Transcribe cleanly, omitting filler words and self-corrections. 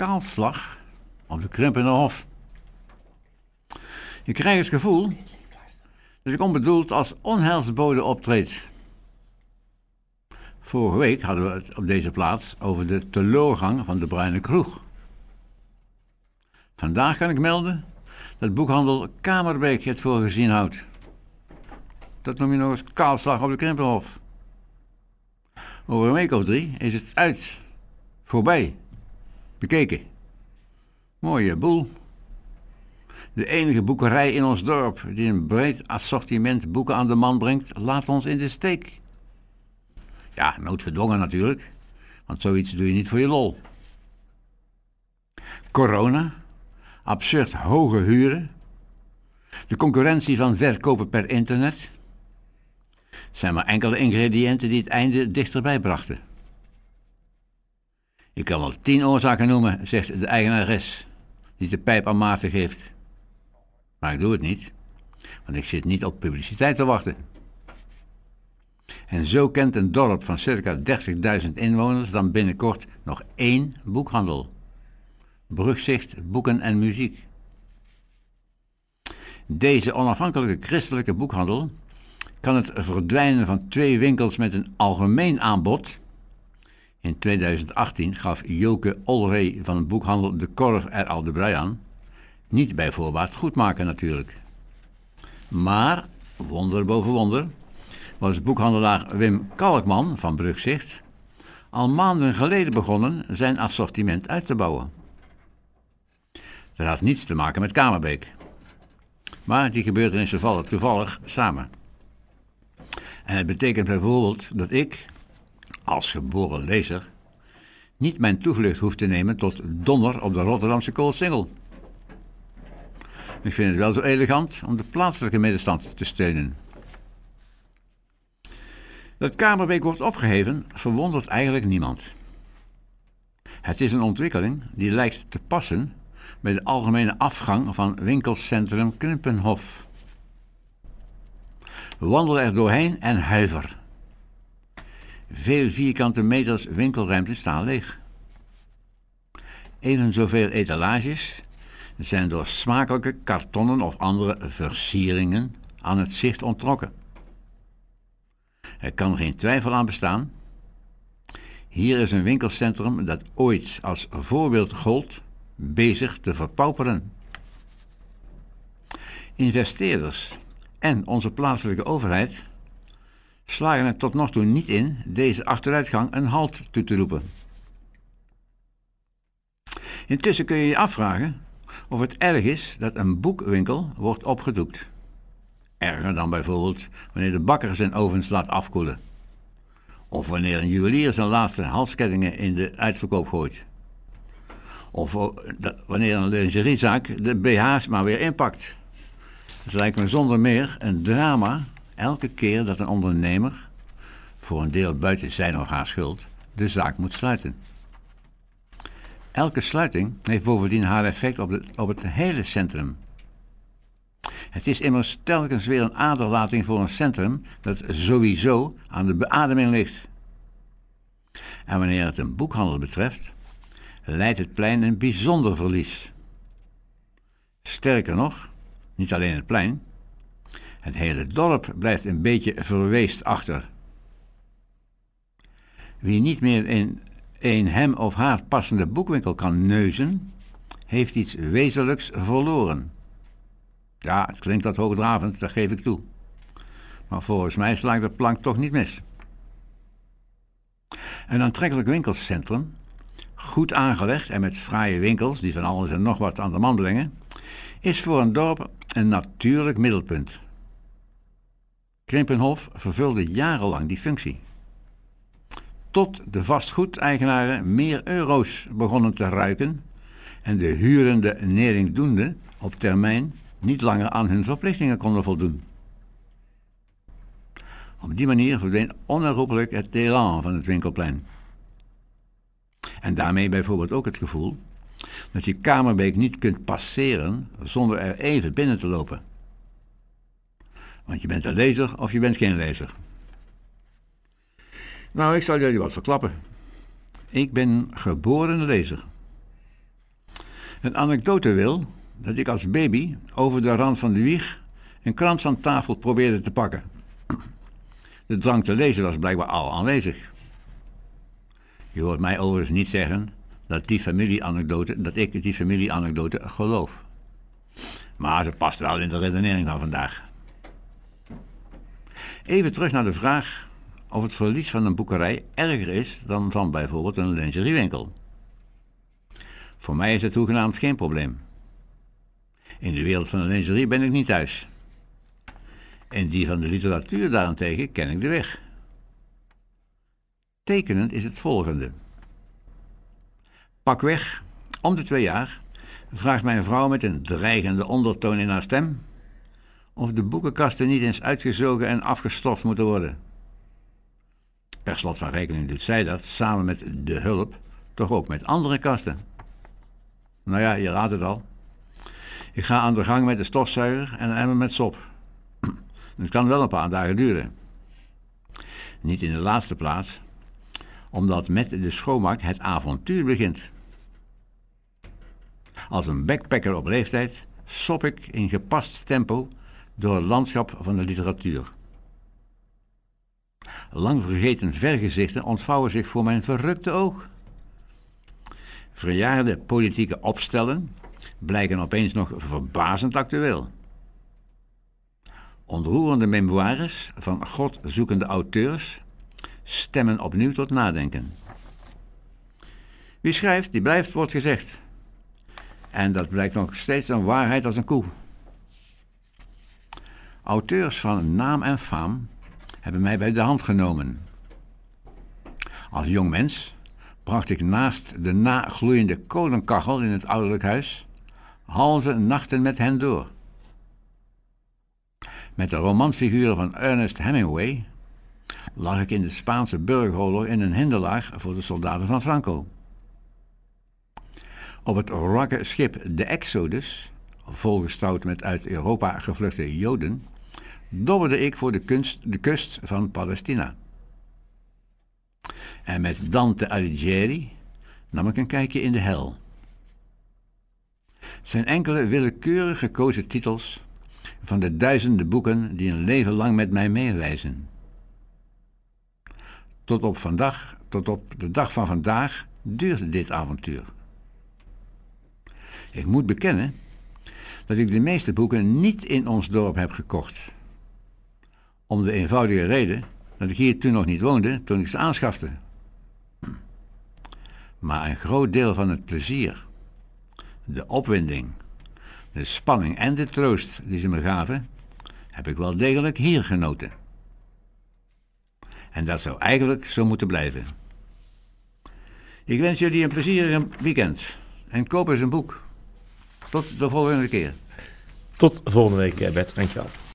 kaalslag op de Krimpenerhof. Je krijgt het gevoel dat ik onbedoeld als onheilsbode optreed. Vorige week hadden we het op deze plaats over de teloorgang van de Bruine Kroeg. Vandaag kan ik melden dat boekhandel Kamerbeek het voor gezien houdt. Dat noem je nog eens kaalslag op de Krimpenhof. Over een week of 3 is het uit, voorbij, bekeken. Mooie boel. De enige boekerij in ons dorp die een breed assortiment boeken aan de man brengt, laat ons in de steek. Ja, noodgedwongen natuurlijk, want zoiets doe je niet voor je lol. Corona, absurd hoge huren, de concurrentie van verkopen per internet, zijn maar enkele ingrediënten die het einde dichterbij brachten. Ik kan wel 10 oorzaken noemen, zegt de eigenares, die de pijp aan Maarten geeft. Maar ik doe het niet, want ik zit niet op publiciteit te wachten. En zo kent een dorp van circa 30.000 inwoners dan binnenkort nog 1 boekhandel. Brugzicht, boeken en muziek. Deze onafhankelijke christelijke boekhandel kan het verdwijnen van 2 winkels met een algemeen aanbod. In 2018 gaf Joke Olrey van een boekhandel De Korf er al de brui aan. Niet bij voorbaat goedmaken natuurlijk. Maar, wonder boven wonder, was boekhandelaar Wim Kalkman van Brugzicht al maanden geleden begonnen zijn assortiment uit te bouwen. Dat had niets te maken met Kamerbeek. Maar die gebeurtenissen vallen toevallig samen. En het betekent bijvoorbeeld dat ik, als geboren lezer, niet mijn toevlucht hoef te nemen tot donder op de Rotterdamse Koolsingel. Ik vind het wel zo elegant om de plaatselijke middenstand te steunen. Dat Kamerbeek wordt opgeheven verwondert eigenlijk niemand. Het is een ontwikkeling die lijkt te passen bij de algemene afgang van winkelcentrum Krimpenhof. We wandelen er doorheen en huiver. Veel vierkante meters winkelruimte staan leeg. Even zoveel etalages zijn door smakelijke kartonnen of andere versieringen aan het zicht onttrokken. Er kan geen twijfel aan bestaan. Hier is een winkelcentrum dat ooit als voorbeeld gold, bezig te verpauperen. Investeerders en onze plaatselijke overheid slagen het tot nog toe niet in deze achteruitgang een halt toe te roepen. Intussen kun je je afvragen of het erg is dat een boekwinkel wordt opgedoekt. Erger dan bijvoorbeeld wanneer de bakker zijn ovens laat afkoelen. Of wanneer een juwelier zijn laatste halskettingen in de uitverkoop gooit. Of wanneer een lingeriezaak de BH's maar weer inpakt. Het lijkt me zonder meer een drama elke keer dat een ondernemer, voor een deel buiten zijn of haar schuld, de zaak moet sluiten. Elke sluiting heeft bovendien haar effect op het hele centrum. Het is immers telkens weer een aderlating voor een centrum dat sowieso aan de beademing ligt. En wanneer het een boekhandel betreft, lijdt het plein een bijzonder verlies. Sterker nog, niet alleen het plein, het hele dorp blijft een beetje verweest achter. Wie niet meer in een hem of haar passende boekwinkel kan neuzen, heeft iets wezenlijks verloren. Ja, het klinkt wat hoogdravend, dat geef ik toe. Maar volgens mij sla ik de plank toch niet mis. Een aantrekkelijk winkelcentrum, goed aangelegd en met fraaie winkels die van alles en nog wat aan de man brengen, is voor een dorp een natuurlijk middelpunt. Krimpenhof vervulde jarenlang die functie. Tot de vastgoedeigenaren meer euro's begonnen te ruiken en de hurende neringdoende op termijn niet langer aan hun verplichtingen konden voldoen. Op die manier verdween onherroepelijk het élan van het winkelplein. En daarmee bijvoorbeeld ook het gevoel dat je Kamerbeek niet kunt passeren zonder er even binnen te lopen. Want je bent een lezer of je bent geen lezer. Nou, ik zal jullie wat verklappen. Ik ben geboren lezer. Een anekdote wil dat ik als baby over de rand van de wieg een krant van tafel probeerde te pakken. De drang te lezen was blijkbaar al aanwezig. Je hoort mij overigens niet zeggen dat ik die familieanekdote geloof. Maar ze past wel in de redenering van vandaag. Even terug naar de vraag of het verlies van een boekerij erger is dan van bijvoorbeeld een lingeriewinkel. Voor mij is het hoegenaamd geen probleem. In de wereld van de lingerie ben ik niet thuis. In die van de literatuur daarentegen ken ik de weg. Tekenend is het volgende. Pakweg, om de 2 jaar, vraagt mijn vrouw met een dreigende ondertoon in haar stem of de boekenkasten niet eens uitgezogen en afgestoft moeten worden. Per slot van rekening doet zij dat, samen met de hulp, toch ook met andere kasten. Nou ja, je raadt het al. Ik ga aan de gang met de stofzuiger en een emmer met sop. Het kan wel een paar dagen duren. Niet in de laatste plaats, omdat met de schoonmaak het avontuur begint. Als een backpacker op leeftijd sop ik in gepast tempo door het landschap van de literatuur. Lang vergeten vergezichten ontvouwen zich voor mijn verrukte oog. Verjaarde politieke opstellen blijken opeens nog verbazend actueel. Ontroerende memoires van godzoekende auteurs stemmen opnieuw tot nadenken. Wie schrijft, die blijft, wordt gezegd. En dat blijkt nog steeds een waarheid als een koe. Auteurs van naam en faam hebben mij bij de hand genomen. Als jong mens bracht ik naast de nagloeiende kolenkachel in het ouderlijk huis halve nachten met hen door. Met de romanfiguren van Ernest Hemingway lag ik in de Spaanse burgeroorlog in een hinderlaag voor de soldaten van Franco. Op het wrakke schip de Exodus, volgestouwd met uit Europa gevluchte Joden, dobberde ik voor de kust van Palestina. En met Dante Alighieri nam ik een kijkje in de hel. Het zijn enkele willekeurig gekozen titels van de duizenden boeken die een leven lang met mij meereizen. Tot op de dag van vandaag duurt dit avontuur. Ik moet bekennen dat ik de meeste boeken niet in ons dorp heb gekocht. Om de eenvoudige reden dat ik hier toen nog niet woonde toen ik ze aanschafte. Maar een groot deel van het plezier, de opwinding, de spanning en de troost die ze me gaven, heb ik wel degelijk hier genoten. En dat zou eigenlijk zo moeten blijven. Ik wens jullie een plezierig weekend en koop eens een boek. Tot de volgende keer. Tot volgende week, Bert. Dankjewel.